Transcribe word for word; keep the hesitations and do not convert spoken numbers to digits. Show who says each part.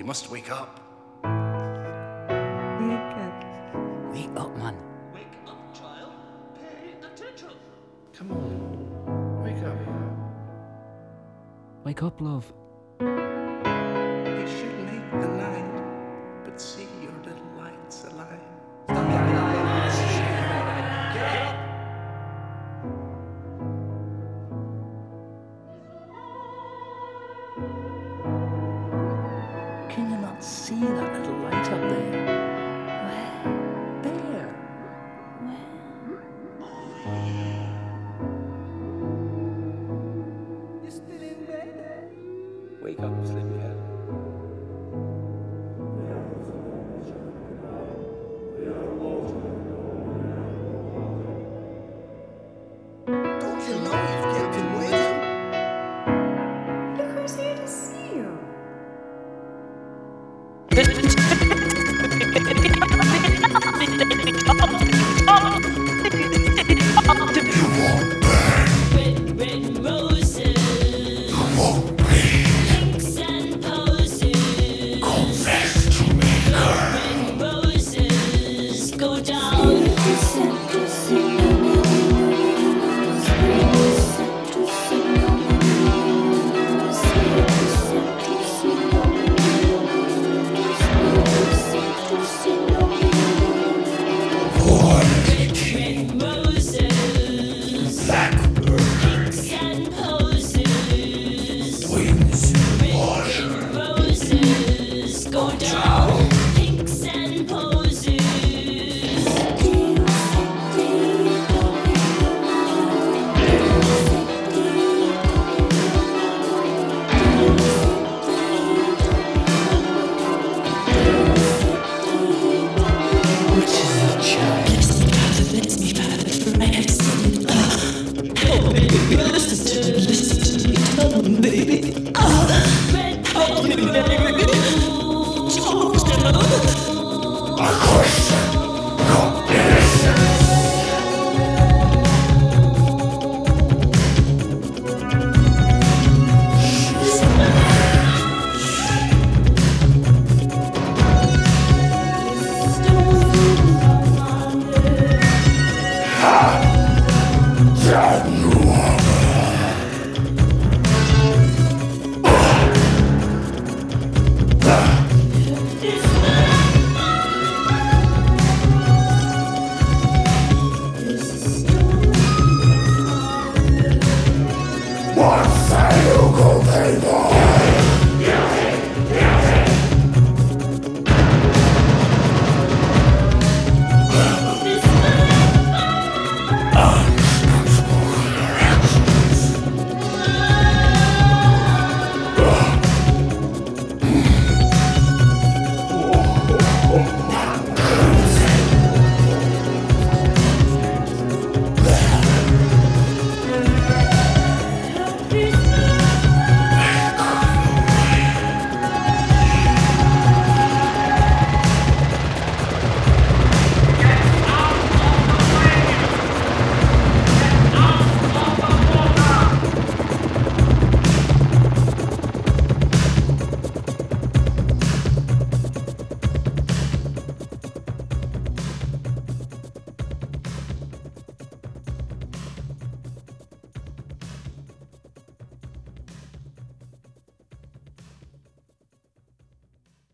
Speaker 1: You must wake up.
Speaker 2: Wake up.
Speaker 3: Wake up, man.
Speaker 4: Wake up, child. Pay attention.
Speaker 1: Come on. Wake up.
Speaker 3: Wake up, love.
Speaker 1: You should make the night, but see your little lights alive. Can you not see that little light up there?
Speaker 2: Where?
Speaker 1: There.
Speaker 2: Where?
Speaker 1: You're still in bed. Wake up, sleepyhead.
Speaker 5: Don't you know you've kept him waiting?
Speaker 2: Look who's here to see you.
Speaker 6: Red, red roses. Pinks and posies.
Speaker 5: Confess to me, girl.
Speaker 6: Red roses go down. Red roses.
Speaker 5: Blackbird
Speaker 6: Pinks and posies.
Speaker 5: wings in water.
Speaker 6: Red roses go down. Pinks and posies.
Speaker 5: A question, not innocence. That Once I go, playboy.